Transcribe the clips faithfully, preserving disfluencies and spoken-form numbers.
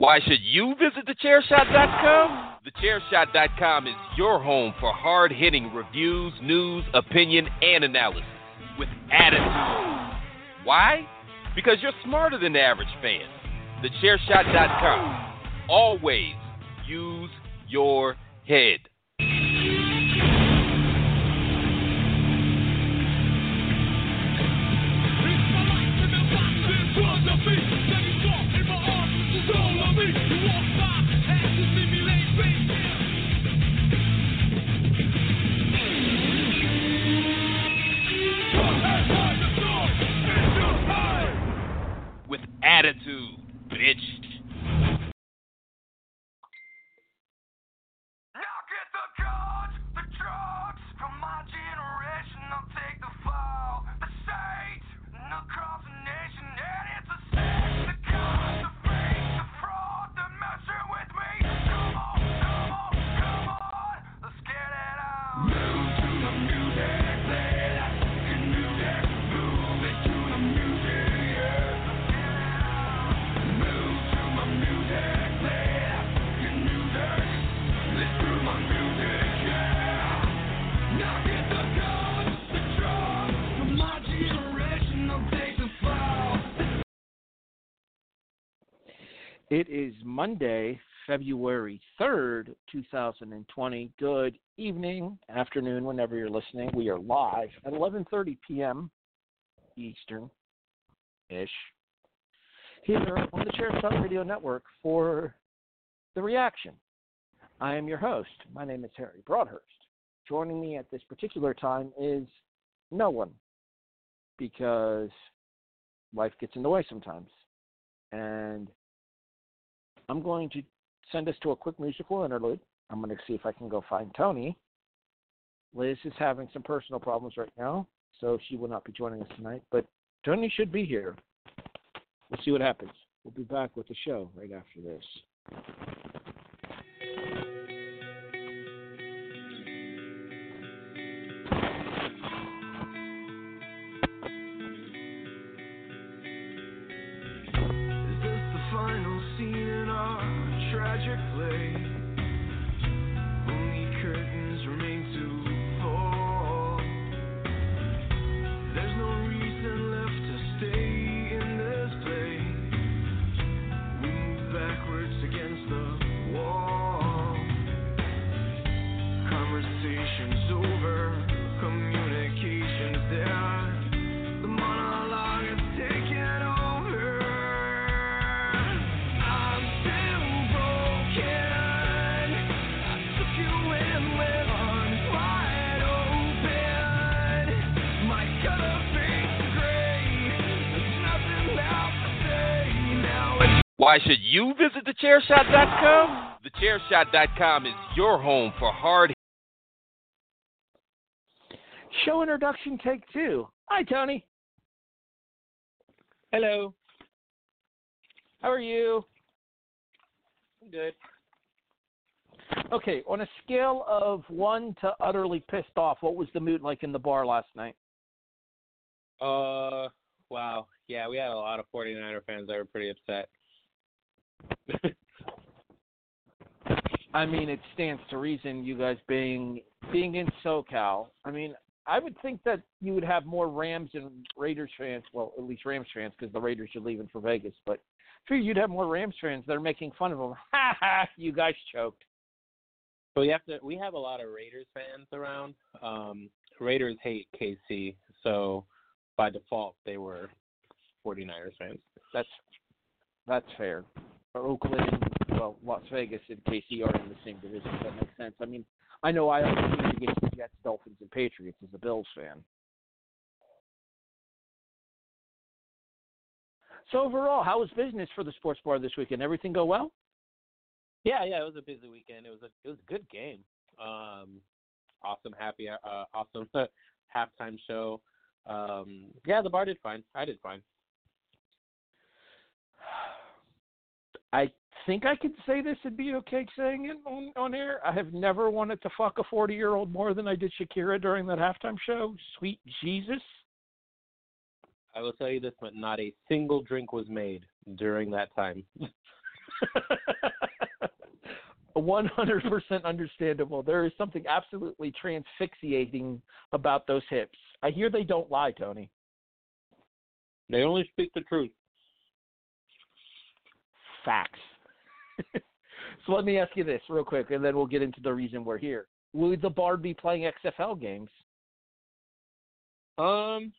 Why should you visit the chair shot dot com? the chair shot dot com is your home for hard-hitting reviews, news, opinion, and analysis with attitude. Why? Because you're smarter than the average fan. the chair shot dot com. Always use your head. With attitude, bitch. Now get the guns, the drugs from my generation. I'll take the fall, the state, and across the nation. And it's a sin, the guns, the fake, the fraud, the messing with me. Come on, come on, come on, let's get it out. Move to the music, play that fucking music. Move it to the music, yeah. Move to my music, play that fucking music. Let's do my music, yeah. Now get the guns, the drugs from my generation. I'll take the fall. It is Monday, February third, two thousand twenty. Good evening, afternoon, whenever you're listening. We are live at eleven thirty p.m. Eastern-ish here on the Chair Shot Radio Network for The Reaction. I am your host. My name is Harry Broadhurst. Joining me at this particular time is no one, because life gets in the way sometimes. And I'm going to send us to a quick musical interlude. I'm going to see if I can go find Tony. Liz is having some personal problems right now, so she will not be joining us tonight. But Tony should be here. We'll see what happens. We'll be back with the show right after this. Is this the final scene in our tragic play? Only curtains remain to fall. There's no reason left to stay in this place. We move backwards against the wall. Conversations over, communications dead. The monologue is taking over. I'm still broken. I took you in with arms wide open. My color fades gray. There's nothing else to say now. It's Why should you visit the chair shot dot com? the chair shot dot com is your home for hard. Show introduction, take two. Hi, Tony. Hello. How are you? I'm good. Okay, on a scale of one to utterly pissed off, what was the mood like in the bar last night? Uh, wow. Yeah, we had a lot of 49er fans that were pretty upset. I mean, it stands to reason, you guys being being in SoCal. I mean, I would think that you would have more Rams and Raiders fans, well, at least Rams fans, because the Raiders are leaving for Vegas. But I figure you'd have more Rams fans that are making fun of them. Ha ha! You guys choked. But we have to. We have a lot of Raiders fans around. Um, Raiders hate K C, so by default they were 49ers fans. That's that's fair. Oakland, well, Las Vegas and K C are in the same division. So that makes sense. I mean, I know I always root against the Jets, Dolphins, and Patriots as a Bills fan. So overall, how was business for the sports bar this weekend? Everything go well? Yeah, yeah, it was a busy weekend. It was a it was a good game. Um, awesome, happy, uh, awesome halftime show. Um, yeah, the bar did fine. I did fine. I think I could say this and be okay saying it on, on air. I have never wanted to fuck a forty-year-old more than I did Shakira during that halftime show. Sweet Jesus. I will tell you this, but not a single drink was made during that time. one hundred percent understandable. There is something absolutely transfixiating about those hips. I hear they don't lie, Tony. They only speak the truth. Facts. So let me ask you this real quick, and then we'll get into the reason we're here. Will the Bard be playing X F L games? Um,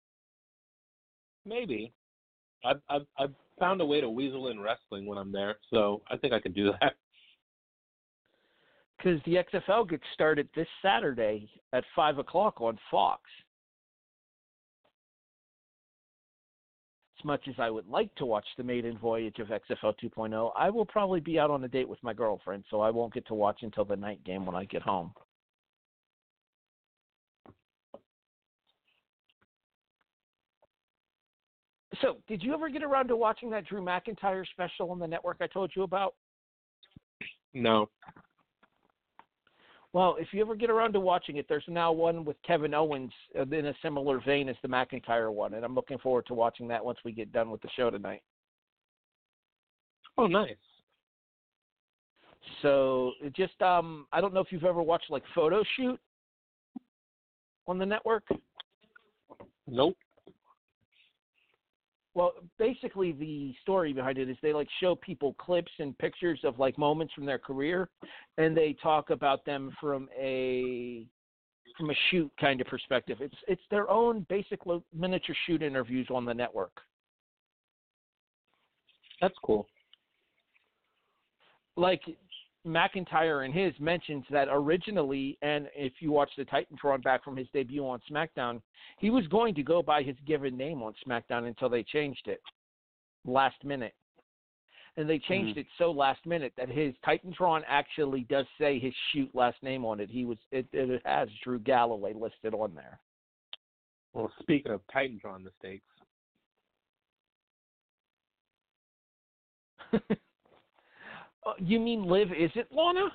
maybe. I've, I've, I've found a way to weasel in wrestling when I'm there, so I think I could do that. Because the X F L gets started this Saturday at five o'clock on Fox. As much as I would like to watch the maiden voyage of X F L two point oh, I will probably be out on a date with my girlfriend, so I won't get to watch until the night game when I get home. So, did you ever get around to watching that Drew McIntyre special on the network I told you about? No. Well, if you ever get around to watching it, there's now one with Kevin Owens in a similar vein as the McIntyre one, and I'm looking forward to watching that once we get done with the show tonight. Oh, nice. So, it just, um, I don't know if you've ever watched, like, Photo Shoot on the network. Nope. Well, basically the story behind it is they like show people clips and pictures of like moments from their career, and they talk about them from a from a shoot kind of perspective. It's it's their own basic miniature shoot interviews on the network. That's cool. Like McIntyre in his mentions that originally, and if you watch the Titantron back from his debut on SmackDown, he was going to go by his given name on SmackDown until they changed it last minute. And they changed mm. it so last minute that his Titantron actually does say his shoot last name on it. He was it, it has Drew Galloway listed on there. Well, speaking of Titantron mistakes. Uh, you mean Liv isn't Lana?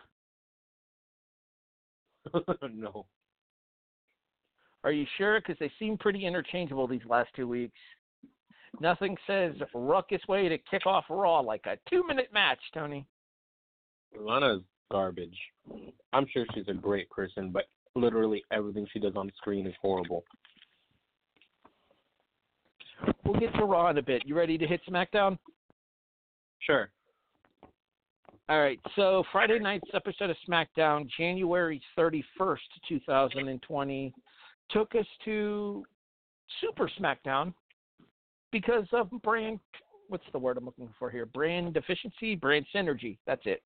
No. Are you sure? Because they seem pretty interchangeable these last two weeks. Nothing says ruckus way to kick off Raw like a two-minute match, Tony. Lana's garbage. I'm sure she's a great person, but literally everything she does on the screen is horrible. We'll get to Raw in a bit. You ready to hit SmackDown? Sure. All right, so Friday night's episode of SmackDown, January thirty-first, twenty twenty, took us to Super SmackDown because of brand, what's the word I'm looking for here? Brand deficiency, brand synergy. That's it.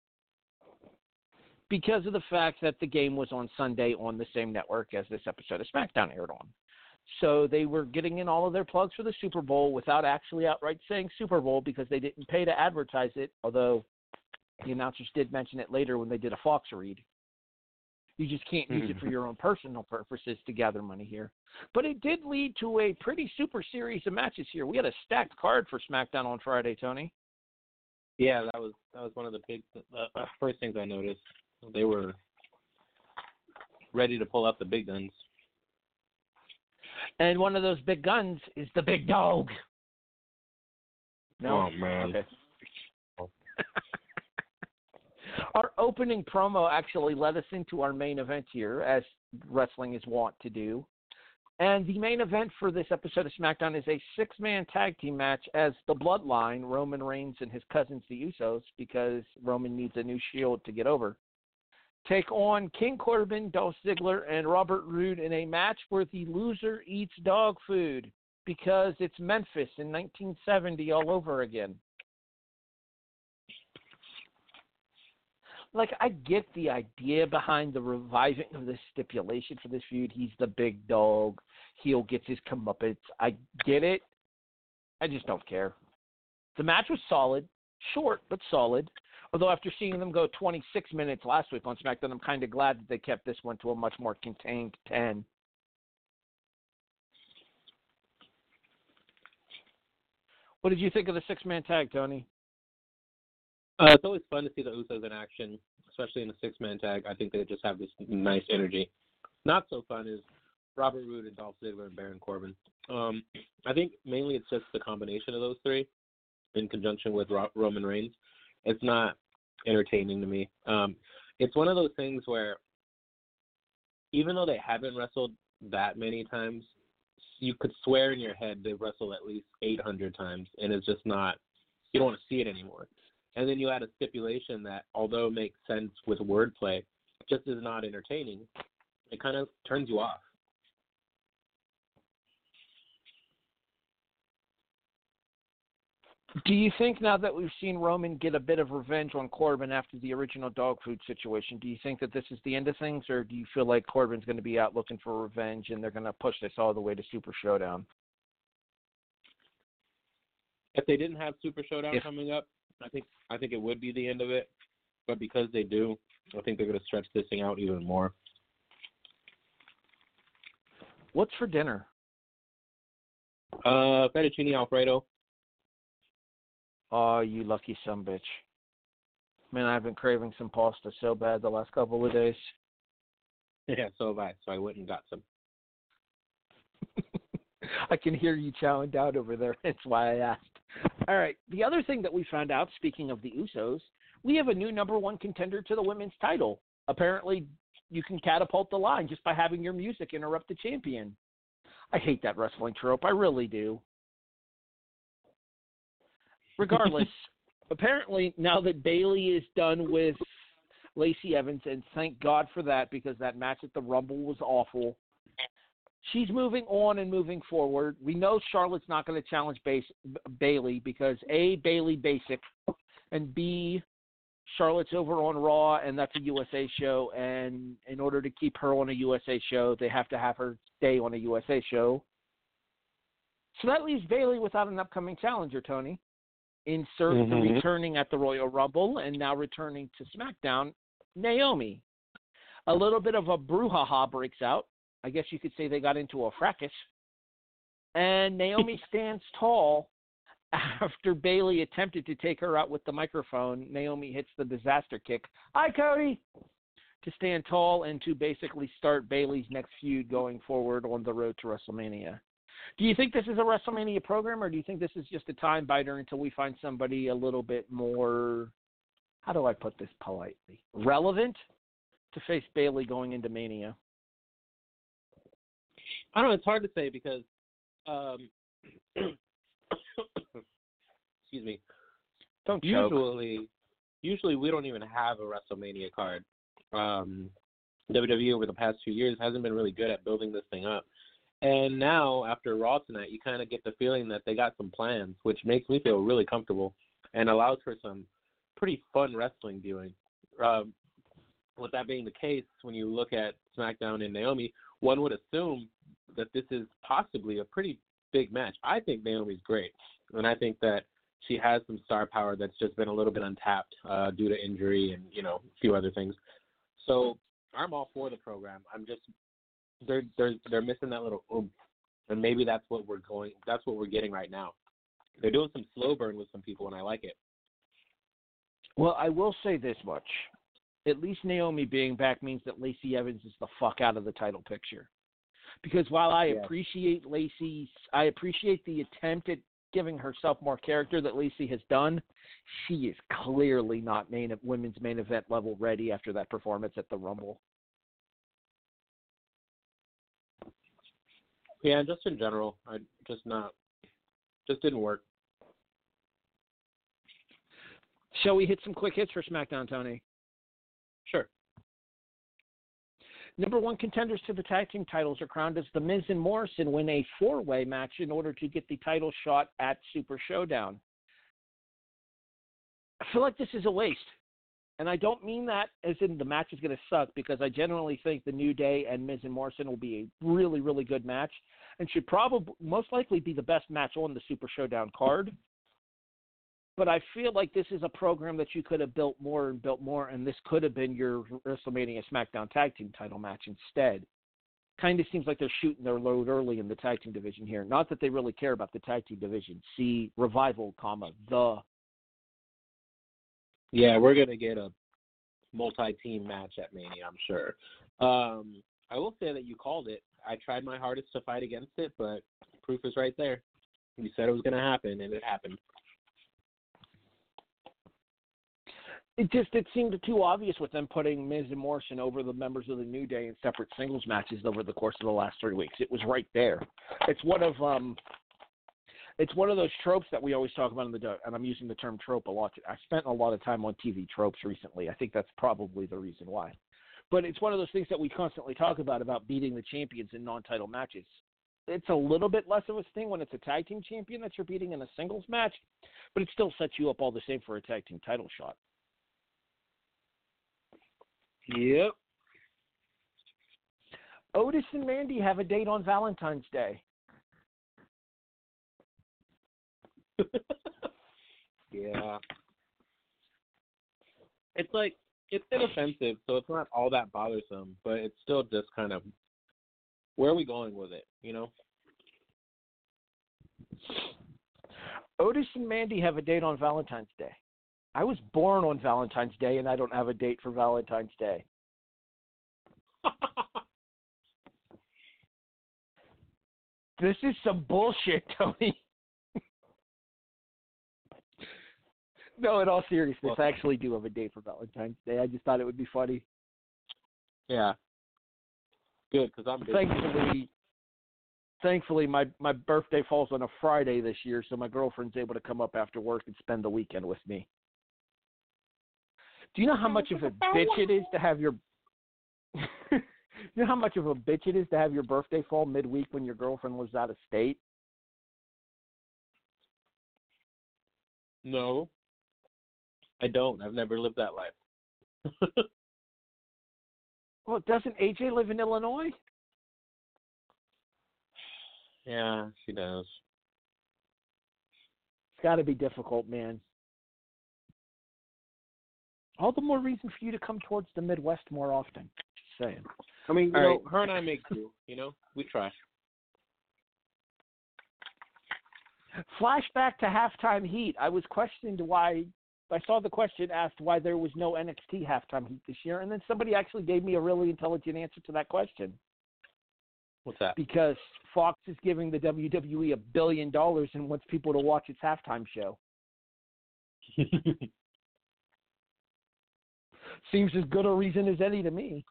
Because of the fact that the game was on Sunday on the same network as this episode of SmackDown aired on. So they were getting in all of their plugs for the Super Bowl without actually outright saying Super Bowl because they didn't pay to advertise it, although the announcers did mention it later when they did a Fox read. You just can't use it for your own personal purposes to gather money here. But it did lead to a pretty super series of matches here. We had a stacked card for SmackDown on Friday, Tony. Yeah, that was that was one of the big uh, first things I noticed. They were ready to pull out the big guns. And one of those big guns is the big dog. No? Oh, man. Okay. Our opening promo actually led us into our main event here, as wrestling is wont to do. And the main event for this episode of SmackDown is a six-man tag team match as the Bloodline, Roman Reigns and his cousins, the Usos, because Roman needs a new Shield to get over, take on King Corbin, Dolph Ziggler, and Robert Roode in a match where the loser eats dog food because it's Memphis in nineteen seventy all over again. Like, I get the idea behind the reviving of this stipulation for this feud. He's the big dog. Heel gets his comeuppance. I get it. I just don't care. The match was solid. Short, but solid. Although after seeing them go twenty-six minutes last week on SmackDown, I'm kind of glad that they kept this one to a much more contained ten. What did you think of the six-man tag, Tony? Uh, it's always fun to see the Usos in action, especially in a six-man tag. I think they just have this nice energy. Not so fun is Robert Roode and Dolph Ziggler and Baron Corbin. Um, I think mainly it's just the combination of those three. in conjunction with Ro- Roman Reigns, it's not entertaining to me. Um, it's one of those things where even though they haven't wrestled that many times, you could swear in your head they've wrestled at least eight hundred times, and it's just not, you don't want to see it anymore. And then you add a stipulation that, although it makes sense with wordplay, just is not entertaining. It kind of turns you off. Do you think now that we've seen Roman get a bit of revenge on Corbin after the original dog food situation, do you think that this is the end of things, or do you feel like Corbin's going to be out looking for revenge and they're going to push this all the way to Super Showdown? If they didn't have Super Showdown if, coming up, I think I think it would be the end of it. But because they do, I think they're going to stretch this thing out even more. What's for dinner? Uh, fettuccine Alfredo. Oh, you lucky sumbitch. Man, I've been craving some pasta so bad the last couple of days. Yeah, so have I. So I went and got some. I can hear you chowing down over there. That's why I asked. All right. The other thing that we found out, speaking of the Usos, we have a new number one contender to the women's title. Apparently, you can catapult the line just by having your music interrupt the champion. I hate that wrestling trope. I really do. Regardless, apparently now that Bayley is done with Lacey Evans, and thank God for that because that match at the Rumble was awful, she's moving on and moving forward. We know Charlotte's not going to challenge Bas- Bayley because A, Bayley basic, and B, Charlotte's over on Raw, and that's a U S A show, and in order to keep her on a U S A show, they have to have her stay on a U S A show. So that leaves Bayley without an upcoming challenger, Tony. Insert mm-hmm. the returning at the Royal Rumble and now returning to SmackDown, Naomi. A little bit of a brouhaha breaks out. I guess you could say they got into a fracas. And Naomi stands tall after Bayley attempted to take her out with the microphone. Naomi hits the disaster kick. Hi, Cody! To stand tall and to basically start Bayley's next feud going forward on the road to WrestleMania. Do you think this is a WrestleMania program, or do you think this is just a time biter until we find somebody a little bit more, how do I put this politely, relevant to face Bayley going into Mania? I don't know. It's hard to say because, um, excuse me. Don't usually, choke. usually we don't even have a WrestleMania card. Um, W W E over the past few years hasn't been really good at building this thing up. And now, after Raw tonight, you kind of get the feeling that they got some plans, which makes me feel really comfortable and allows for some pretty fun wrestling viewing. Um, with that being the case, when you look at SmackDown and Naomi, one would assume that this is possibly a pretty big match. I think Naomi's great, and I think that she has some star power that's just been a little bit untapped uh, due to injury and, you know, a few other things. So I'm all for the program. I'm just they're they're they're missing that little oomph, and maybe that's what we're going. That's what we're getting right now. They're doing some slow burn with some people, and I like it. Well, I will say this much: at least Naomi being back means that Lacey Evans is the fuck out of the title picture. Because while I yeah. appreciate Lacey's, I appreciate the attempt at giving herself more character that Lacey has done, she is clearly not main women's main event level ready after that performance at the Rumble. Yeah, just in general, I just not, just didn't work. Shall we hit some quick hits for SmackDown, Tony? Sure. Number one contenders to the tag team titles are crowned as The Miz and Morrison win a four-way match in order to get the title shot at Super Showdown. I feel like this is a waste. And I don't mean that as in the match is going to suck, because I generally think the New Day and Miz and Morrison will be a really, really good match and should probably most likely be the best match on the Super Showdown card. But I feel like this is a program that you could have built more and built more, and this could have been your WrestleMania SmackDown Tag Team title match instead. Kind of seems like they're shooting their load early in the tag team division here. Not that they really care about the tag team division. See Revival, comma, the. Yeah, we're going to get a multi-team match at Mania, I'm sure. Um, I will say that you called it. I tried my hardest to fight against it, but proof is right there. You said it was going to happen, and it happened. It just it seemed too obvious with them putting Miz and Morrison over the members of the New Day in separate singles matches over the course of the last three weeks. It was right there. It's one of um, it's one of those tropes that we always talk about in the and I'm using the term trope a lot. I spent a lot of time on T V tropes recently. I think that's probably the reason why. But it's one of those things that we constantly talk about about beating the champions in non-title matches. It's a little bit less of a thing when it's a tag team champion that you're beating in a singles match, but it still sets you up all the same for a tag team title shot. Yep. Otis and Mandy have a date on Valentine's Day. Yeah. It's like, it's inoffensive, so it's not all that bothersome, but it's still just kind of, where are we going with it, you know? Otis and Mandy have a date on Valentine's Day. I was born on Valentine's Day, and I don't have a date for Valentine's Day. This is some bullshit, Tony. No, in all seriousness, I actually do have a date for Valentine's Day. I just thought it would be funny. Yeah. Good, because I'm busy. Thankfully, thankfully, my, my birthday falls on a Friday this year, so my girlfriend's able to come up after work and spend the weekend with me. Do you know how much of a bitch it is to have your you know how much of a bitch it is to have your birthday fall midweek when your girlfriend lives out of state? No. I don't. I've never lived that life. Well, doesn't A J live in Illinois? Yeah, she does. It's got to be difficult, man. All the more reason for you to come towards the Midwest more often. Just saying. I mean, you All know, right. her and I make do, you know? We try. Flashback to halftime heat. I was questioned why, I saw the question asked why there was no N X T halftime heat this year, and then somebody actually gave me a really intelligent answer to that question. What's that? Because Fox is giving the W W E a billion dollars and wants people to watch its halftime show. Seems as good a reason as any to me.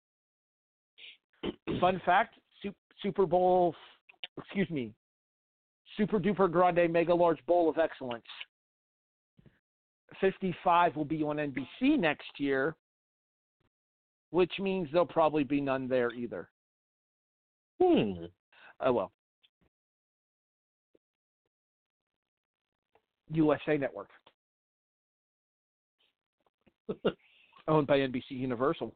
Fun fact, Super Bowl, excuse me, Super Duper Grande Mega Large Bowl of Excellence. fifty-five will be on N B C next year, which means there'll probably be none there either. Hmm. Oh, well. U S A Network. Owned by N B C Universal.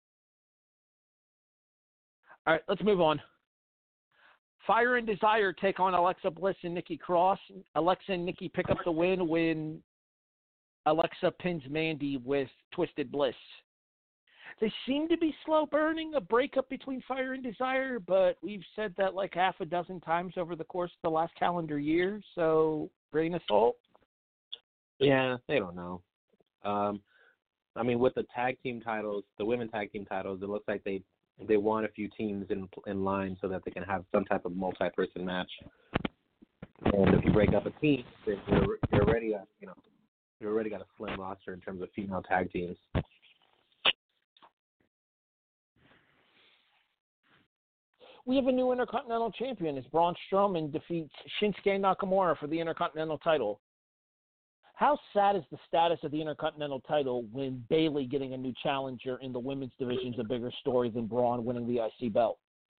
All right, let's move on. Fire and Desire take on Alexa Bliss and Nikki Cross. Alexa and Nikki pick up the win when Alexa pins Mandy with Twisted Bliss. They seem to be slow burning, a breakup between Fire and Desire, but we've said that like half a dozen times over the course of the last calendar year, so grain of salt. Yeah, they don't know. Um, I mean, with the tag team titles, the women tag team titles, it looks like they they want a few teams in in line so that they can have some type of multi-person match. And if you break up a team, then you're, you're already a, you know you already got a slim roster in terms of female tag teams. We have a new Intercontinental Champion as Braun Strowman defeats Shinsuke Nakamura for the Intercontinental title. How sad is the status of the Intercontinental title when Bayley getting a new challenger in the women's division is a bigger story than Braun winning the I C belt?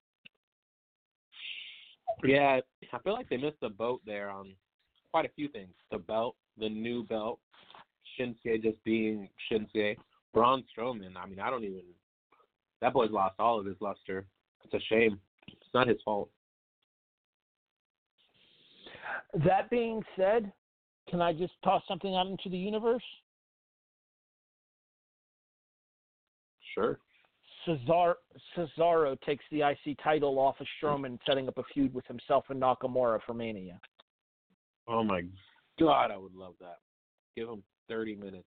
Yeah, I feel like they missed the boat there on quite a few things. The belt, the new belt, Shinsuke just being Shinsuke. Braun Strowman, I mean, I don't even – that boy's lost all of his luster. It's a shame. It's not his fault. That being said, can I just toss something out into the universe? Sure. Cesar- Cesaro takes the I C title off of Strowman, setting up a feud with himself and Nakamura for Mania. Oh, my God, I would love that. Give him thirty minutes.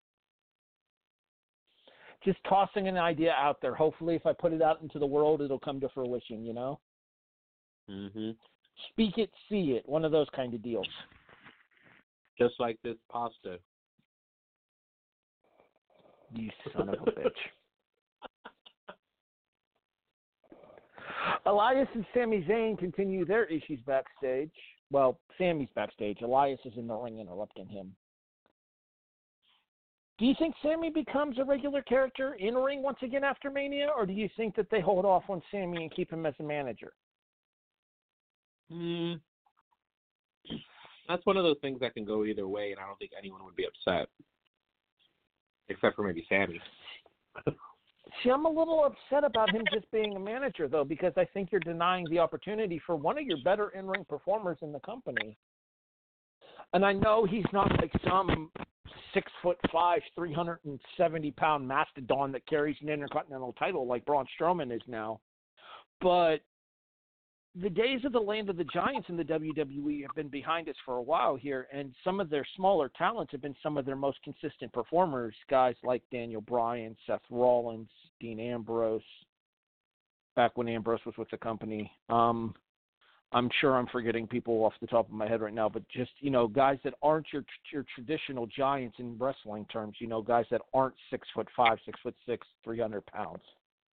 Just tossing an idea out there. Hopefully, if I put it out into the world, it'll come to fruition, you know? Mm-hmm. Speak it, see it. One of those kind of deals. Just like this pasta. You son of a bitch. Elias and Sami Zayn continue their issues backstage. Well, Sami's backstage. Elias is in the ring interrupting him. Do you think Sami becomes a regular character in ring once again after Mania, or do you think that they hold off on Sami and keep him as a manager? Hmm. That's one of those things that can go either way, and I don't think anyone would be upset, except for maybe Sami. See, I'm a little upset about him just being a manager, though, because I think you're denying the opportunity for one of your better in-ring performers in the company. And I know he's not like some six foot five, three hundred seventy pound mastodon that carries an intercontinental title like Braun Strowman is now. But the days of the land of the giants in the W W E have been behind us for a while here, and some of their smaller talents have been some of their most consistent performers, guys like Daniel Bryan, Seth Rollins, Dean Ambrose, back when Ambrose was with the company. Um, I'm sure I'm forgetting people off the top of my head right now, but just, you know, guys that aren't your your traditional giants in wrestling terms, you know, guys that aren't six foot five, six foot six, three hundred pounds.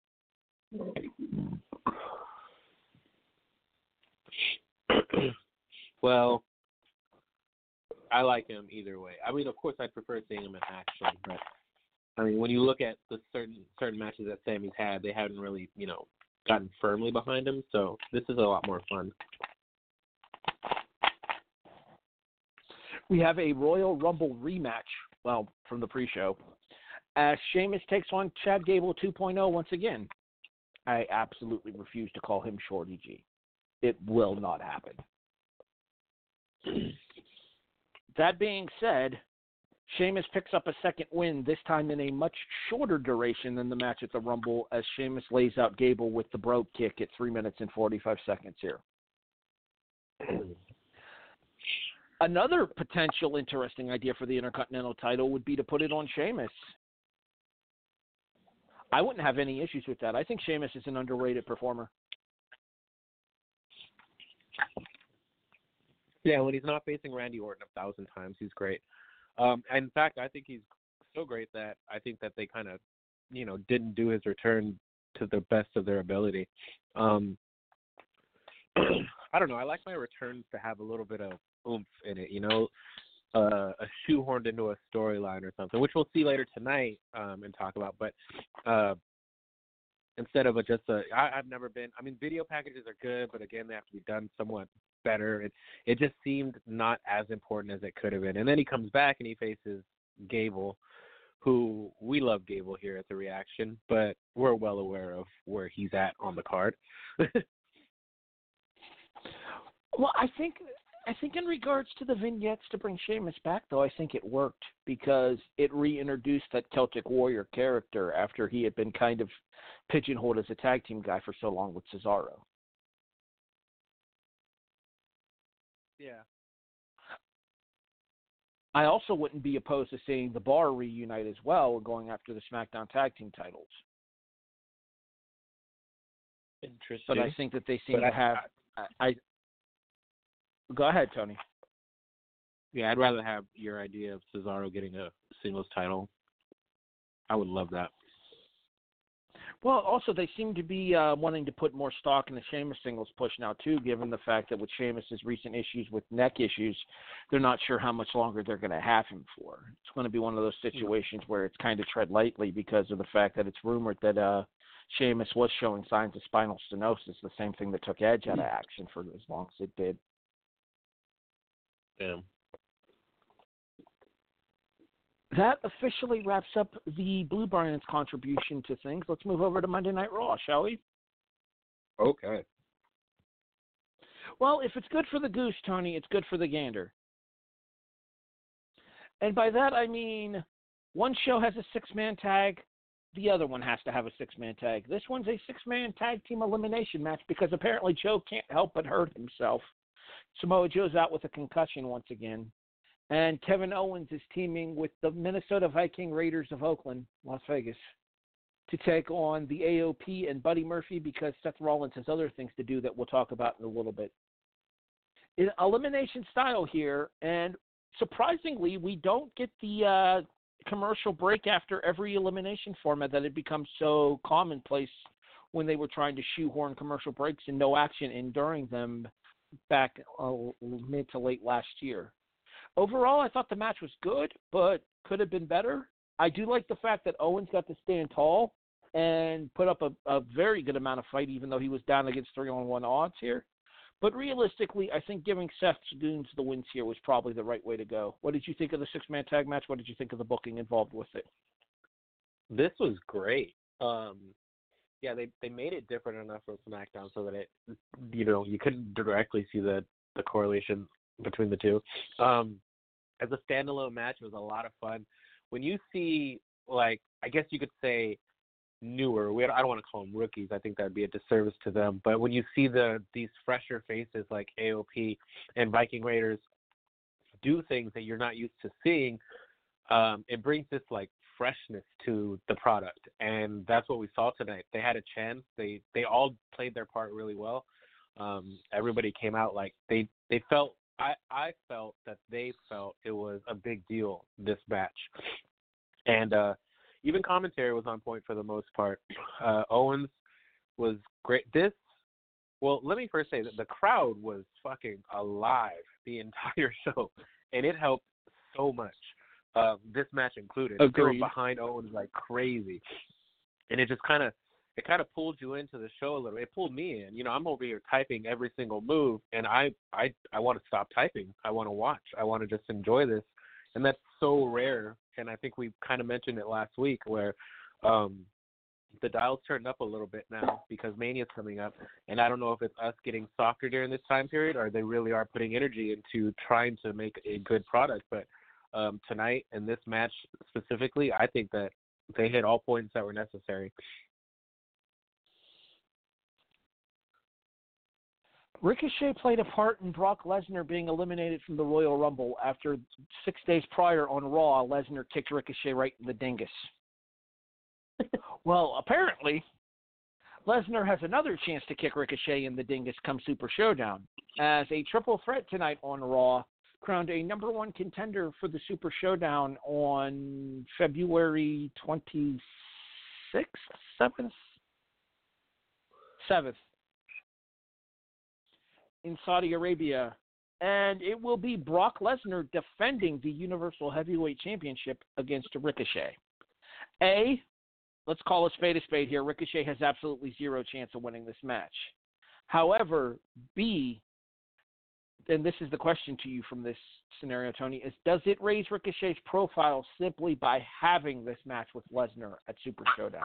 Well, I like him either way. I mean, of course, I'd prefer seeing him in action, but I mean, when you look at the certain certain matches that Sami's had, they haven't really, you know, gotten firmly behind him. So this is a lot more fun. We have a Royal Rumble rematch, well, from the pre-show, as Sheamus takes on Chad Gable two point oh once again. I absolutely refuse to call him Shorty G. It will not happen. That being said, Sheamus picks up a second win, this time in a much shorter duration than the match at the Rumble, as Sheamus lays out Gable with the brogue kick at three minutes and forty-five seconds here. Another potential interesting idea for the Intercontinental title would be to put it on Sheamus. I wouldn't have any issues with that. I think Sheamus is an underrated performer. Yeah, when he's not facing Randy Orton a thousand times, he's great. Um, in fact, I think he's so great that I think that they kind of, you know, didn't do his return to the best of their ability. Um, I don't know. I like my returns to have a little bit of oomph in it, you know, uh, a shoehorned into a storyline or something, which we'll see later tonight um, and talk about. But uh, instead of a, just a, I, I've never been. I mean, video packages are good, but again, they have to be done somewhat better. It it just seemed not as important as it could have been. And then he comes back and he faces Gable, who we love Gable here at the Reaction, but we're well aware of where he's at on the card. Well, I think I think in regards to the vignettes to bring Sheamus back, though, I think it worked because it reintroduced that Celtic Warrior character after he had been kind of pigeonholed as a tag team guy for so long with Cesaro. Yeah. I also wouldn't be opposed to seeing the Bar reunite as well, going after the SmackDown tag team titles. Interesting. But I think that they seem But to I, have. I, I go ahead, Tony. Yeah, I'd rather have your idea of Cesaro getting a singles title. I would love that. Well, also, they seem to be uh, wanting to put more stock in the Sheamus singles push now, too, given the fact that with Sheamus' recent issues with neck issues, they're not sure how much longer they're going to have him for. It's going to be one of those situations where it's kind of tread lightly because of the fact that it's rumored that uh, Sheamus was showing signs of spinal stenosis, the same thing that took Edge out of action for as long as it did. Yeah. That officially wraps up the Blue Bryan's contribution to things. Let's move over to Monday Night Raw, shall we? Okay. Well, if it's good for the goose, Tony, it's good for the gander. And by that, I mean one show has a six-man tag. The other one has to have a six-man tag. This one's a six-man tag team elimination match because apparently Joe can't help but hurt himself. Samoa Joe's out with a concussion once again. And Kevin Owens is teaming with the Minnesota Viking Raiders of Oakland, Las Vegas, to take on the A O P and Buddy Murphy because Seth Rollins has other things to do that we'll talk about in a little bit. In elimination style here, and surprisingly, we don't get the uh, commercial break after every elimination format that had become so commonplace when they were trying to shoehorn commercial breaks and no action in during them back uh, mid to late last year. Overall, I thought the match was good, but could have been better. I do like the fact that Owens got to stand tall and put up a, a very good amount of fight, even though he was down against three on one odds here. But realistically, I think giving Seth Goons the wins here was probably the right way to go. What did you think of the six-man tag match? What did you think of the booking involved with it? This was great. Um, yeah, they they made it different enough for SmackDown so that it, you know, you couldn't directly see the, the correlation between the two. Um, as a standalone match, it was a lot of fun. When you see, like, I guess you could say newer, we I don't want to call them rookies. I think that'd be a disservice to them. But when you see the these fresher faces like A O P and Viking Raiders do things that you're not used to seeing, um, it brings this like freshness to the product, and that's what we saw tonight. They had a chance. They they all played their part really well. Um, everybody came out like they they felt. I I felt that they felt it was a big deal, this match, and uh, even commentary was on point for the most part. Uh, Owens was great. This, well, let me first say that the crowd was fucking alive the entire show, and it helped so much. Uh, this match included. Agreed. They were behind Owens like crazy, and it just kind of it kind of pulled you into the show a little. It pulled me in. You know, I'm over here typing every single move, and I I I want to stop typing. I want to watch. I want to just enjoy this, and that's so rare. And I think we kind of mentioned it last week where um, the dial's turned up a little bit now because Mania's coming up, and I don't know if it's us getting softer during this time period or they really are putting energy into trying to make a good product. But um, tonight and this match specifically, I think that they hit all points that were necessary. Ricochet played a part in Brock Lesnar being eliminated from the Royal Rumble after six days prior on Raw, Lesnar kicked Ricochet right in the dingus. Well, apparently, Lesnar has another chance to kick Ricochet in the dingus come Super Showdown, as a triple threat tonight on Raw crowned a number one contender for the Super Showdown on February twenty-sixth, seventh? seventh. In Saudi Arabia, and it will be Brock Lesnar defending the Universal Heavyweight Championship against Ricochet. A, let's call a spade a spade here. Ricochet has absolutely zero chance of winning this match. However, B, and this is the question to you from this scenario, Tony, is does it raise Ricochet's profile simply by having this match with Lesnar at Super Showdown?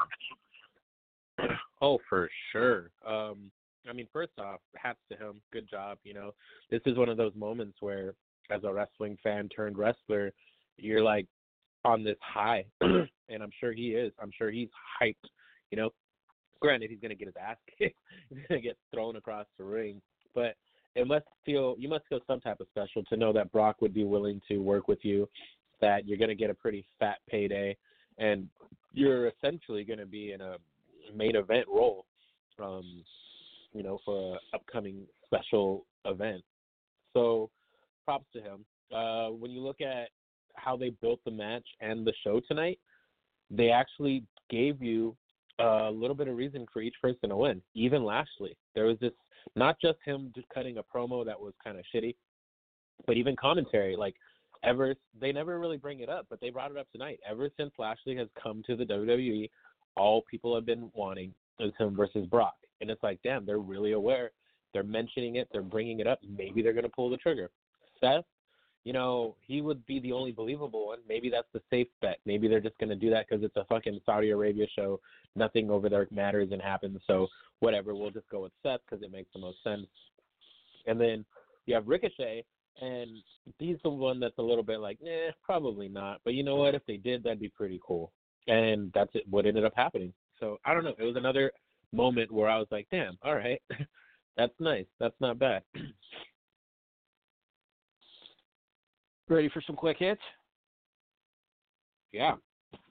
Oh, for sure. Um, I mean, first off, hats to him. Good job. You know, this is one of those moments where, as a wrestling fan turned wrestler, you're like on this high, and I'm sure he is. I'm sure he's hyped. You know, granted, he's gonna get his ass kicked. He's gonna get thrown across the ring, but it must feel you must feel some type of special to know that Brock would be willing to work with you. That you're gonna get a pretty fat payday, and you're essentially gonna be in a main event role. Um, you know, for an upcoming special event. So props to him. Uh, when you look at how they built the match and the show tonight, they actually gave you a little bit of reason for each person to win. Even Lashley. There was this, not just him just cutting a promo that was kind of shitty, but even commentary. Like, ever, they never really bring it up, but they brought it up tonight. Ever since Lashley has come to the W W E, all people have been wanting is him versus Brock. And it's like, damn, they're really aware. They're mentioning it. They're bringing it up. Maybe they're going to pull the trigger. Seth, you know, he would be the only believable one. Maybe that's the safe bet. Maybe they're just going to do that because it's a fucking Saudi Arabia show. Nothing over there matters and happens. So whatever, we'll just go with Seth because it makes the most sense. And then you have Ricochet, and he's the one that's a little bit like, nah, probably not. But you know what? If they did, that'd be pretty cool. And that's it, what ended up happening. So I don't know. It was another moment where I was like, damn, all right, that's nice. That's not bad. Ready for some quick hits? Yeah.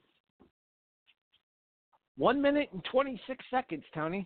One minute and twenty-six seconds, Tony.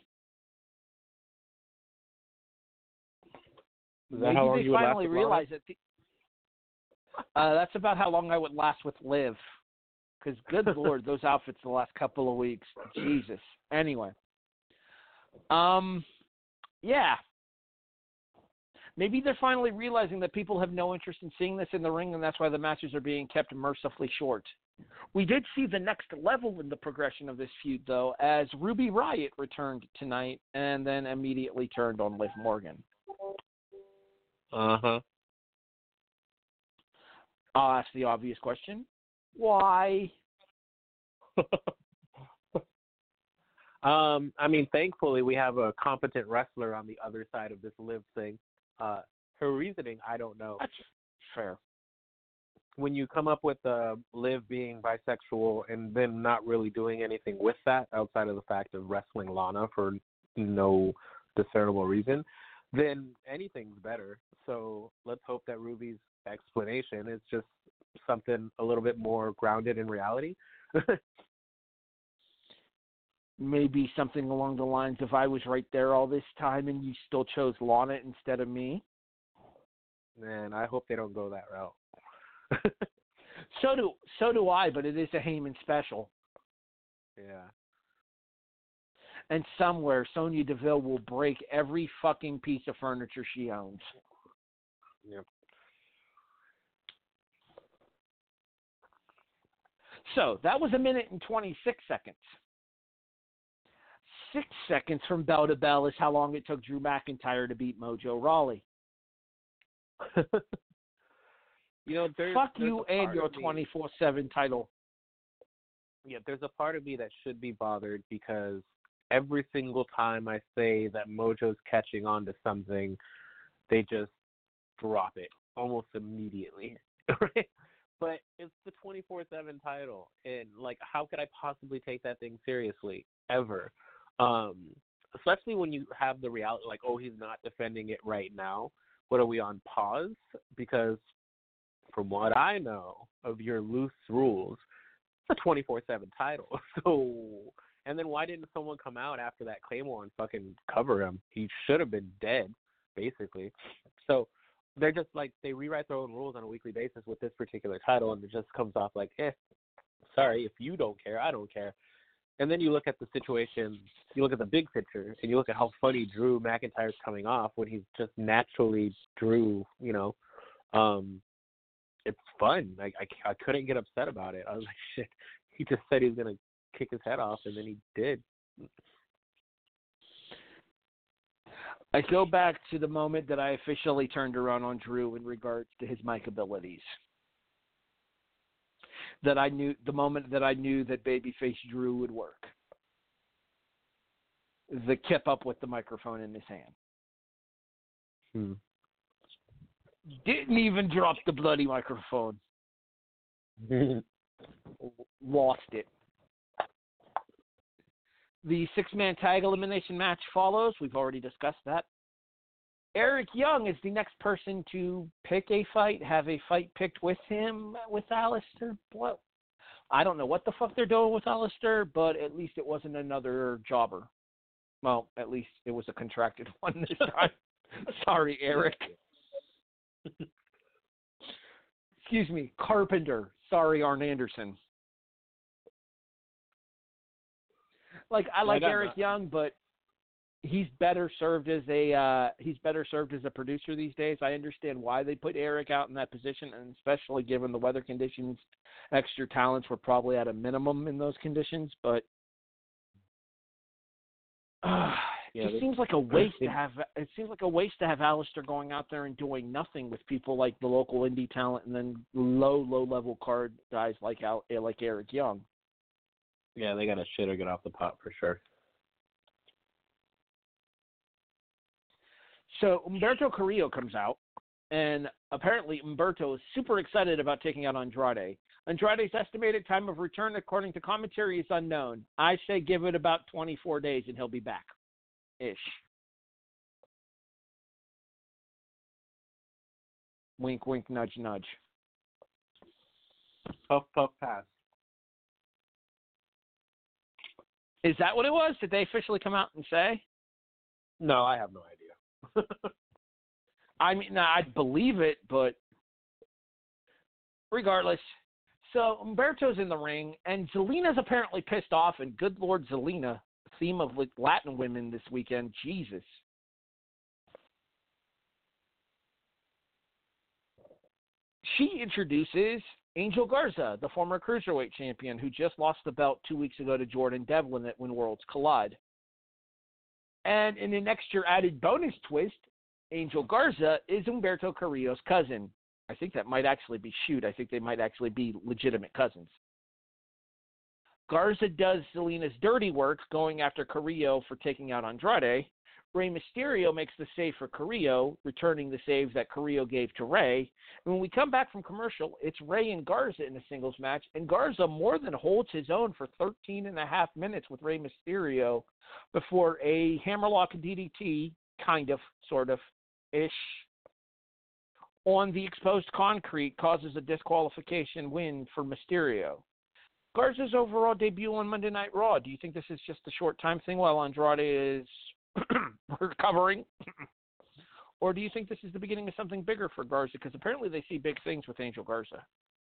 Is that Maybe how long they you would last finally with realize that. The, uh, that's about how long I would last with Liv. Because, good Lord, those outfits the last couple of weeks. Jesus. Anyway. Um, yeah. Maybe they're finally realizing that people have no interest in seeing this in the ring, and that's why the matches are being kept mercifully short. We did see the next level in the progression of this feud, though, as Ruby Riott returned tonight and then immediately turned on Liv Morgan. Uh-huh. I'll ask the obvious question. Why? um, I mean, thankfully, we have a competent wrestler on the other side of this Liv thing. Uh, her reasoning, I don't know. That's fair. When you come up with uh, Liv being bisexual and then not really doing anything with that outside of the fact of wrestling Lana for no discernible reason, then anything's better. So let's hope that Ruby's explanation is just something a little bit more grounded in reality. Maybe something along the lines of, I was right there all this time and you still chose Lana instead of me. Man, I hope they don't go that route. so do so do I, but it is a Heyman special. Yeah. And somewhere Sonya Deville will break every fucking piece of furniture she owns. Yep. So that was a minute and twenty-six seconds. Six seconds from bell to bell is how long it took Drew McIntyre to beat Mojo Rawley. you know, there's, Fuck there's you and your twenty-four seven title. Yeah, there's a part of me that should be bothered because every single time I say that Mojo's catching on to something, they just drop it almost immediately. Right? But it's the twenty-four seven title, and, like, how could I possibly take that thing seriously, ever? Um, especially when you have the reality, like, oh, he's not defending it right now. What, are we on pause? Because from what I know of your loose rules, it's a twenty-four seven title. So, and then why didn't someone come out after that Claymore and fucking cover him? He should have been dead, basically. So they're just like, they rewrite their own rules on a weekly basis with this particular title, and it just comes off like, eh, sorry, if you don't care, I don't care. And then you look at the situation, you look at the big picture, and you look at how funny Drew McIntyre's coming off when he's just naturally Drew, you know. Um, it's fun. Like, I, I couldn't get upset about it. I was like, shit, he just said he was going to kick his head off, and then he did. I go back to the moment that I officially turned around on Drew in regards to his mic abilities. That I knew, the moment that I knew that babyface Drew would work. The kip up with the microphone in his hand. Hmm. Didn't even drop the bloody microphone. Lost it. The six-man tag elimination match follows. We've already discussed that. Eric Young is the next person to pick a fight, have a fight picked with him, with Aleister. Well, I don't know what the fuck they're doing with Aleister, but at least it wasn't another jobber. Well, at least it was a contracted one this time. Sorry, Eric. Excuse me, Carpenter. Sorry, Arn Anderson. Like, I like Eric that. Young, but he's better served as a uh, he's better served as a producer these days. I understand why they put Eric out in that position, and especially given the weather conditions, extra talents were probably at a minimum in those conditions. But uh, yeah, it just seems like a waste to have. It seems like a waste to have Aleister going out there and doing nothing with people like the local indie talent, and then low low level card guys like Al, like Eric Young. Yeah, they got to shit or get off the pot for sure. So Humberto Carrillo comes out, and apparently Humberto is super excited about taking out Andrade. Andrade's estimated time of return, according to commentary, is unknown. I say give it about twenty-four days, and he'll be back. Ish. Wink, wink, nudge, nudge. Puff, puff, pass. Is that what it was? Did they officially come out and say? No, I have no idea. I mean, I believe it, but regardless, So Humberto's in the ring, and Zelina's apparently pissed off, and good Lord Zelina, theme of like Latin women this weekend, Jesus. She introduces Angel Garza, the former Cruiserweight champion who just lost the belt two weeks ago to Jordan Devlin at When Worlds Collide. And in an extra added bonus twist, Angel Garza is Humberto Carrillo's cousin. I think that might actually be shoot. I think they might actually be legitimate cousins. Garza does Zelina's dirty work, going after Carrillo for taking out Andrade. Rey Mysterio makes the save for Carrillo, returning the save that Carrillo gave to Rey. And when we come back from commercial, it's Rey and Garza in a singles match, and Garza more than holds his own for thirteen and a half minutes with Rey Mysterio before a hammerlock D D T, kind of, sort of, ish, on the exposed concrete causes a disqualification win for Mysterio. Garza's overall debut on Monday Night Raw, do you think this is just a short-time thing while Andrade is recovering? Or do you think this is the beginning of something bigger for Garza? Because apparently they see big things with Angel Garza.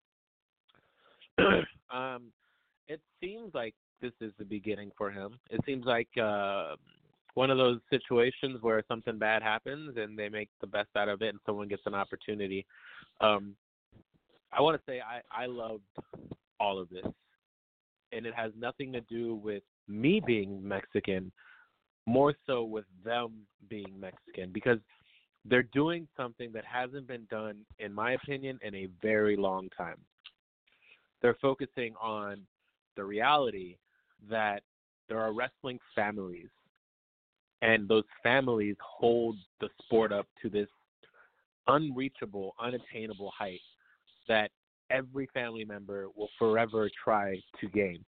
um, it seems like this is the beginning for him. It seems like uh, one of those situations where something bad happens and they make the best out of it and someone gets an opportunity. Um, I want to say I, I loved all of this. And it has nothing to do with me being Mexican, more so with them being Mexican, because they're doing something that hasn't been done, in my opinion, in a very long time. They're focusing on the reality that there are wrestling families, and those families hold the sport up to this unreachable, unattainable height that every family member will forever try to gain.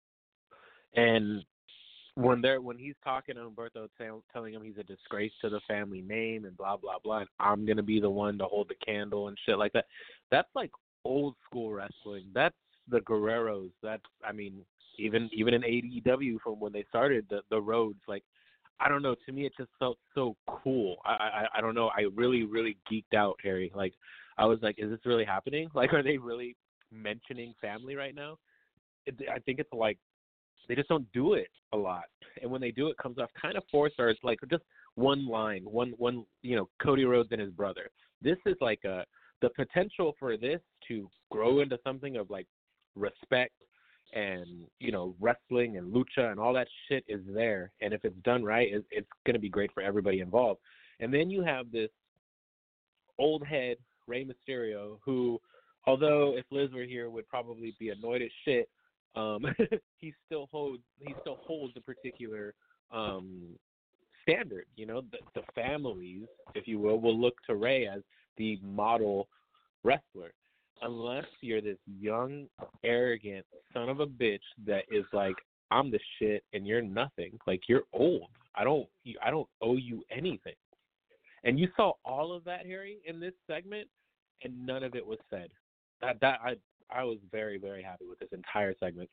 And when they're when he's talking to Humberto, tell, telling him he's a disgrace to the family name and blah blah blah, and I'm gonna be the one to hold the candle and shit like that. That's like old school wrestling. That's the Guerreros. That's I mean even even in A E W from when they started the the Rhodes. Like I don't know. To me, it just felt so cool. I I, I don't know. I really really geeked out, Harry. Like. I was like, is this really happening? Like, are they really mentioning family right now? It, I think it's like they just don't do it a lot. And when they do, it comes off kind of forced, or it's like just one line, one, one, you know, Cody Rhodes and his brother. This is like a, the potential for this to grow into something of like respect and, you know, wrestling and lucha and all that shit is there. And if it's done right, it, it's going to be great for everybody involved. And then you have this old head, Rey Mysterio, who, although if Liz were here, would probably be annoyed as shit. Um, he still holds he still holds a particular um, standard. You know, the, the families, if you will, will look to Rey as the model wrestler, unless you're this young, arrogant son of a bitch that is like, I'm the shit and you're nothing. Like you're old. I don't I don't owe you anything. And you saw all of that, Harry, in this segment, and none of it was said. That that I I was very, very happy with this entire segment.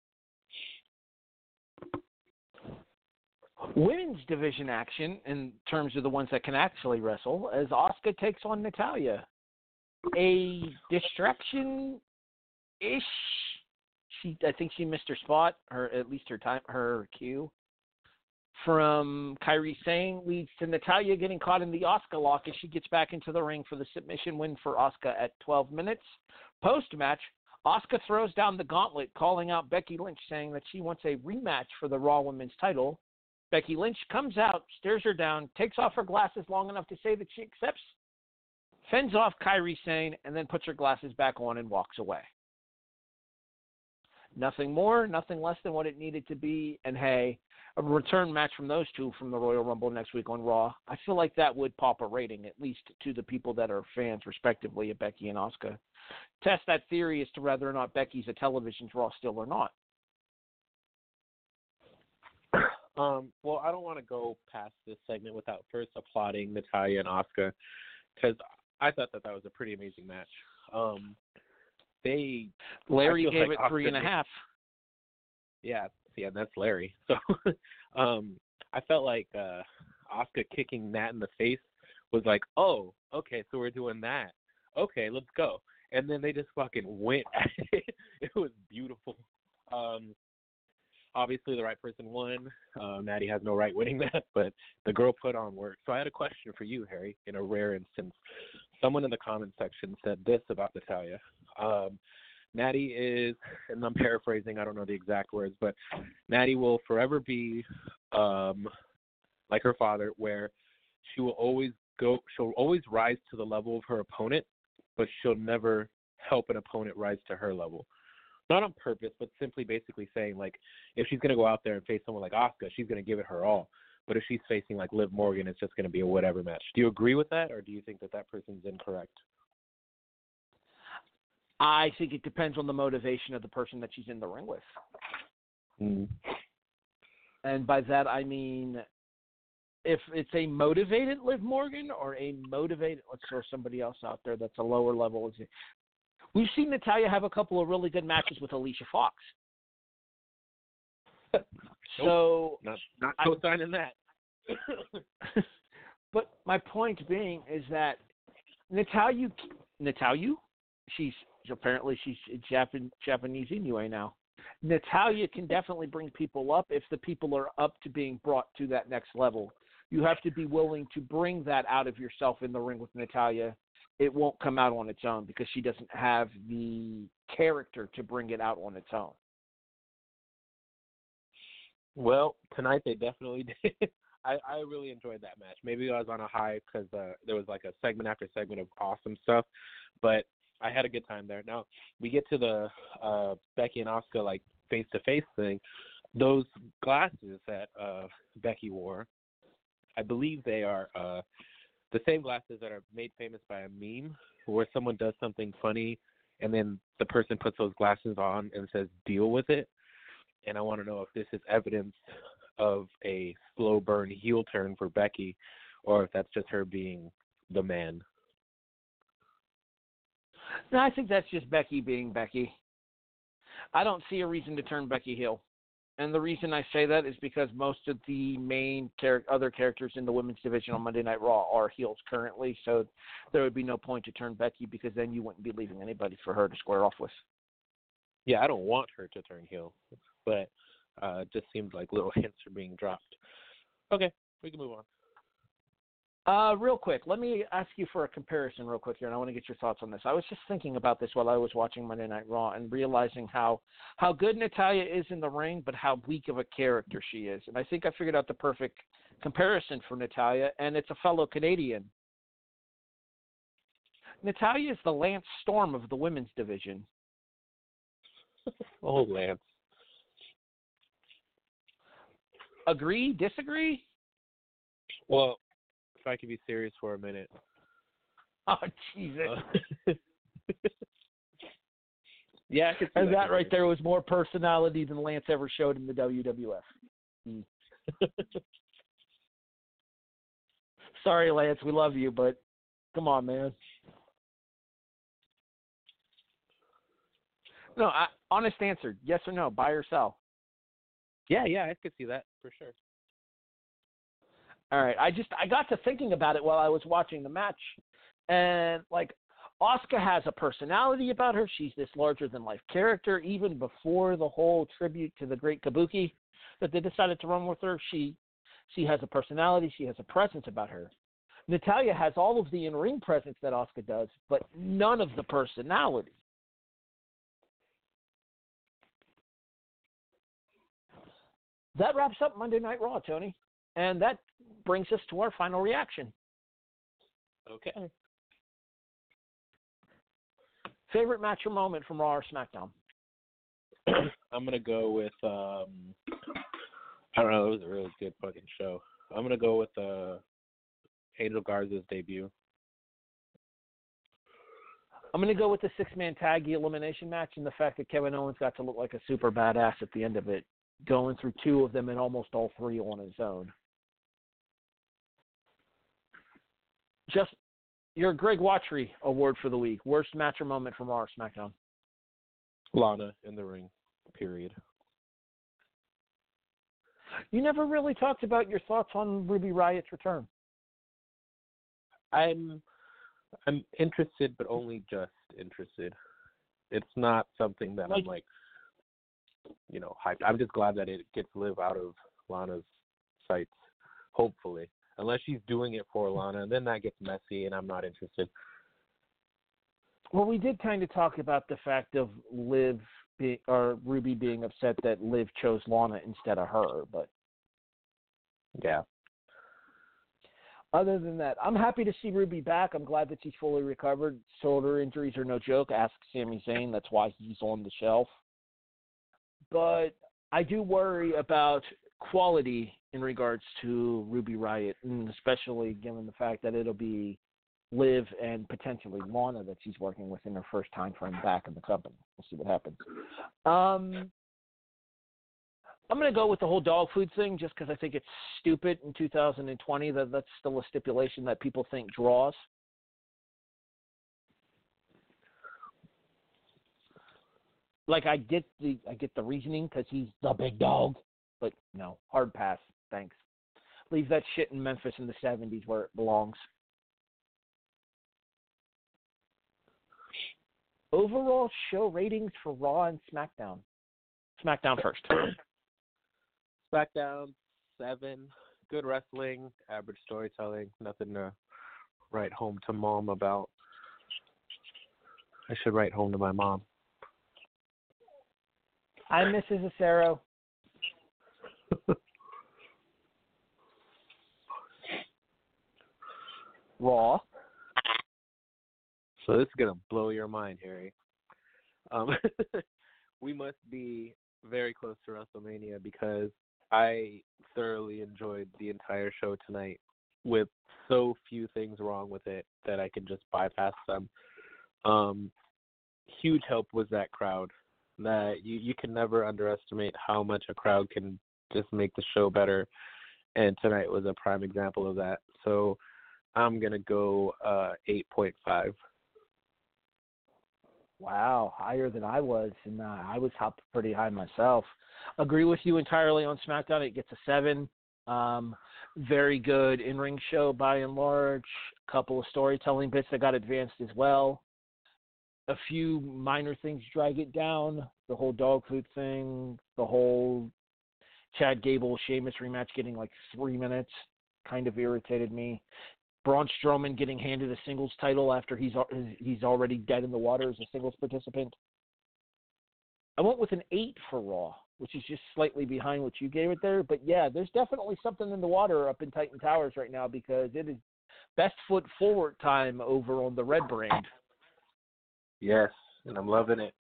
Women's division action, in terms of the ones that can actually wrestle, as Asuka takes on Natalya. A distraction-ish. She, I think she missed her spot, or at least her time, her cue. From Kairi Sane leads to Natalya getting caught in the Asuka lock as she gets back into the ring for the submission win for Asuka at twelve minutes. Post-match, Asuka throws down the gauntlet, calling out Becky Lynch, saying that she wants a rematch for the Raw Women's title. Becky Lynch comes out, stares her down, takes off her glasses long enough to say that she accepts, fends off Kairi Sane, and then puts her glasses back on and walks away. Nothing more, nothing less than what it needed to be, and hey, a return match from those two from the Royal Rumble next week on Raw, I feel like that would pop a rating, at least to the people that are fans, respectively, of Becky and Asuka. Test that theory as to whether or not Becky's a television draw still or not. Um, well, I don't want to go past this segment without first applauding Natalya and Asuka, because I thought that that was a pretty amazing match. Um, they Larry gave like it three and a half. Yeah, yeah, that's Larry. So um, I felt like uh, Asuka kicking Nat in the face was like, oh, okay, so we're doing that. Okay, let's go. and then they just fucking went at it. It was beautiful. Um, obviously, the right person won. Uh, Natty has no right winning that, but the girl put on work. So I had a question for you, Harry, in a rare instance. Someone in the comment section said this about Natalya. Um, Natty is, and I'm paraphrasing, I don't know the exact words, but Natty will forever be um, like her father, where she will always go, she'll always rise to the level of her opponent, but she'll never help an opponent rise to her level. Not on purpose, but simply basically saying, like, if she's going to go out there and face someone like Asuka, she's going to give it her all. But if she's facing, like, Liv Morgan, it's just going to be a whatever match. Do you agree with that, or do you think that that person's incorrect? I think it depends on the motivation of the person that she's in the ring with. Mm. And by that, I mean, if it's a motivated Liv Morgan or a motivated, let's throw somebody else out there that's a lower level. We've seen Natalya have a couple of really good matches with Alicia Fox. So, not not co-signing that. But my point being is that Natalya, Natalya, she's apparently she's Japan, Japanese Inoue now. Natalya can definitely bring people up if the people are up to being brought to that next level. You have to be willing to bring that out of yourself in the ring with Natalya. It won't come out on its own because she doesn't have the character to bring it out on its own. Well, tonight they definitely did. I, I really enjoyed that match. Maybe I was on a high because uh, there was like a segment after segment of awesome stuff, but I had a good time there. Now, we get to the uh, Becky and Asuka like face-to-face thing. Those glasses that uh, Becky wore, I believe they are uh, the same glasses that are made famous by a meme where someone does something funny and then the person puts those glasses on and says, deal with it. And I want to know if this is evidence of a slow burn heel turn for Becky or if that's just her being the man. No, I think that's just Becky being Becky. I don't see a reason to turn Becky heel. And the reason I say that is because most of the main char- other characters in the women's division on Monday Night Raw are heels currently, so there would be no point to turn Becky because then you wouldn't be leaving anybody for her to square off with. Yeah, I don't want her to turn heel, but uh, it just seemed like little hints are being dropped. Okay, we can move on. Uh, real quick, let me ask you for a comparison real quick here, and I want to get your thoughts on this. I was just thinking about this while I was watching Monday Night Raw and realizing how, how good Natalya is in the ring, but how weak of a character she is. And I think I figured out the perfect comparison for Natalya, and it's a fellow Canadian. Natalya is the Lance Storm of the women's division. Oh, Lance. Agree? Disagree? Well, if I could be serious for a minute. Oh, Jesus. Uh, yeah, I could see And that that right there was more personality than Lance ever showed in the W W F. Mm. Sorry, Lance, we love you, but come on, man. No, I, honest answer, yes or no, buy or sell? Yeah, yeah, I could see that for sure. All right, I just I got to thinking about it while I was watching the match, and like Asuka has a personality about her. She's this larger than life character. Even before the whole tribute to the Great Kabuki that they decided to run with her, she she has a personality. She has a presence about her. Natalya has all of the in-ring presence that Asuka does, but none of the personality. That wraps up Monday Night Raw, Tony. And that brings us to our final reaction. Okay. Favorite match or moment from Raw or SmackDown? I'm going to go with, um, I don't know, it was a really good fucking show. I'm going to go with uh, Angel Garza's debut. I'm going to go with the six-man tag elimination match and the fact that Kevin Owens got to look like a super badass at the end of it, going through two of them and almost all three on his own. Just your Greg Watry award for the week. Worst match or moment from Raw or SmackDown? Lana in the ring, period. You never really talked about your thoughts on Ruby Riot's return. I'm I'm interested, but only just interested. It's not something that Like- I'm like, you know, hyped. I'm just glad that it gets Liv out of Lana's sights, hopefully. Unless she's doing it for Lana, then that gets messy, and I'm not interested. Well, we did kind of talk about the fact of Liv be, or Ruby being upset that Liv chose Lana instead of her, but Yeah. other than that, I'm happy to see Ruby back. I'm glad that she's fully recovered. Shoulder injuries are no joke. Ask Sami Zayn. That's why he's on the shelf. But I do worry about quality in regards to Ruby Riott, and especially given the fact that it'll be Liv and potentially Lana that she's working with in her first time frame back in the company. We'll see what happens. Um, I'm going to go with the whole dog food thing just because I think it's stupid in two thousand twenty that that's still a stipulation that people think draws. Like I get the I get the reasoning because he's the big dog, but no, hard pass. Thanks. Leave that shit in Memphis in the seventies where it belongs. Overall show ratings for Raw and SmackDown. SmackDown first. SmackDown, seven. Good wrestling, average storytelling. Nothing to write home to mom about. I should write home to my mom. I'm Missus Acero. Raw. So this is going to blow your mind, Harry. Um, we must be very close to WrestleMania because I thoroughly enjoyed the entire show tonight with so few things wrong with it that I can just bypass them. Um, huge help was that crowd. That you, you can never underestimate how much a crowd can just make the show better. And tonight was a prime example of that. So I'm going to go uh, eight point five. Wow, higher than I was, and uh, I was up pretty high myself. Agree with you entirely on SmackDown. It gets a seven. Um, very good in-ring show by and large. A couple of storytelling bits that got advanced as well. A few minor things drag it down. The whole dog food thing, the whole Chad Gable Sheamus rematch getting like three minutes kind of irritated me. Braun Strowman getting handed a singles title after he's he's already dead in the water as a singles participant. I went with an eight for Raw, which is just slightly behind what you gave it there. But yeah, there's definitely something in the water up in Titan Towers right now because it is best foot forward time over on the Red brand. Yes, and I'm loving it.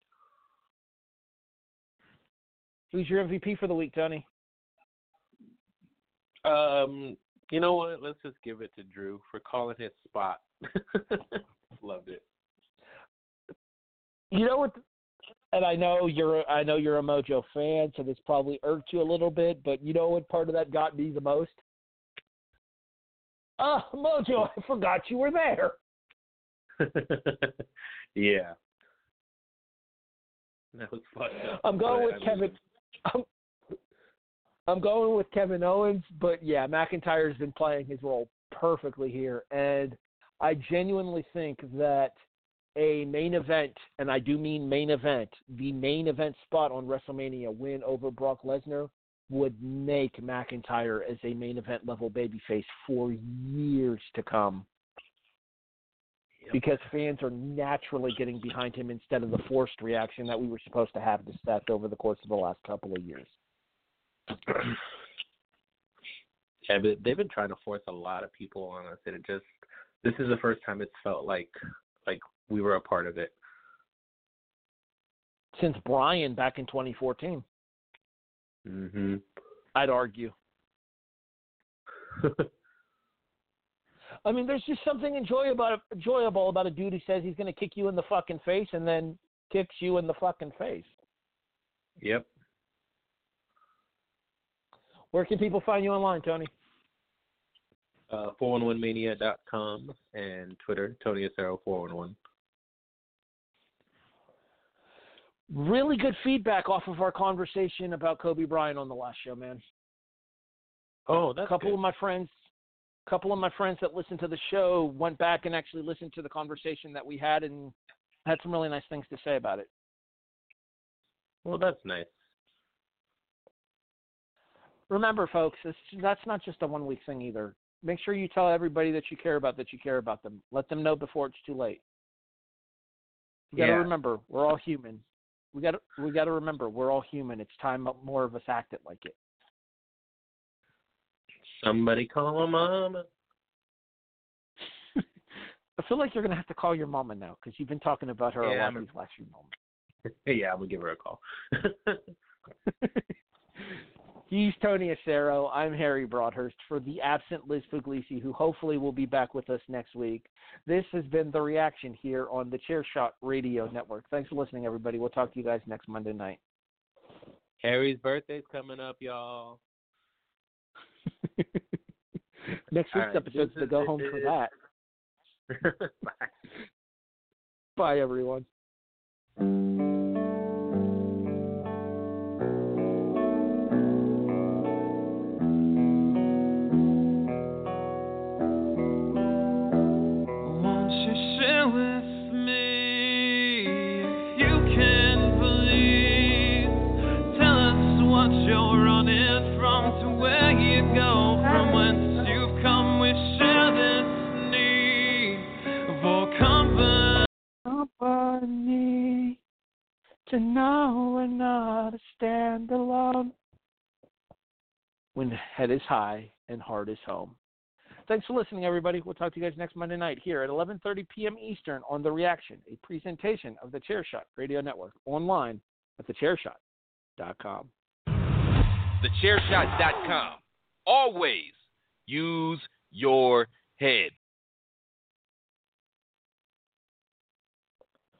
Who's your M V P for the week, Tony? Um, you know what? Let's just give it to Drew for calling his spot. Loved it. You know what? And I know you're I know you're a Mojo fan, so this probably irked you a little bit. But you know what part of that got me the most? Oh, Mojo, I forgot you were there. Yeah. That was fun. I'm going with I mean, Kevin. I'm, I'm going with Kevin Owens, but yeah, McIntyre's been playing his role perfectly here, and I genuinely think that a main event, and I do mean main event, the main event spot on WrestleMania win over Brock Lesnar would make McIntyre as a main event level babyface for years to come. Because fans are naturally getting behind him instead of the forced reaction that we were supposed to have to Seth over the course of the last couple of years. Yeah, but they've been trying to force a lot of people on us, and it just this is the first time it's felt like like we were a part of it. Since Bryan back in twenty fourteen, Mm-hmm. I'd argue. I mean, there's just something enjoyable about, enjoyable about a dude who says he's going to kick you in the fucking face and then kicks you in the fucking face. Yep. Where can people find you online, Tony? Uh, four one one mania dot com and Twitter, Tony Acero four one one. Really good feedback off of our conversation about Kobe Bryant on the last show, man. Oh, that's a couple good. of my friends, A couple of my friends that listened to the show went back and actually listened to the conversation that we had and had some really nice things to say about it. Well, that's nice. Remember, folks, it's, that's not just a one-week thing either. Make sure you tell everybody that you care about that you care about them. Let them know before it's too late. You got to Yeah. remember, we're all human. We got to we got to remember, we're all human. It's time more of us acted like it. Somebody call mama. I feel like you're going to have to call your mama now because you've been talking about her Yeah, a lot I'm- these last few moments. Yeah, I'm going to give her a call. He's Tony Acero. I'm Harry Broadhurst. For the absent Liz Puglisi, who hopefully will be back with us next week, this has been The Reaction here on the Chairshot Radio Network. Thanks for listening, everybody. We'll talk to you guys next Monday night. Harry's birthday's coming up, y'all. Next All week's right, episode's this to go is- home for that. Bye. Bye, everyone. Won't you share with me if you can believe? Tell us what you're running from, to where you go, from whence you've come. We share this need for company. Company to know we're not a stand alone when head is high and heart is home. Thanks for listening, everybody. We'll talk to you guys next Monday night here at eleven thirty p.m. Eastern on The Reaction, a presentation of the Chairshot Radio Network, online at the chairshot dot com. the chair shot dot com. Always use your head.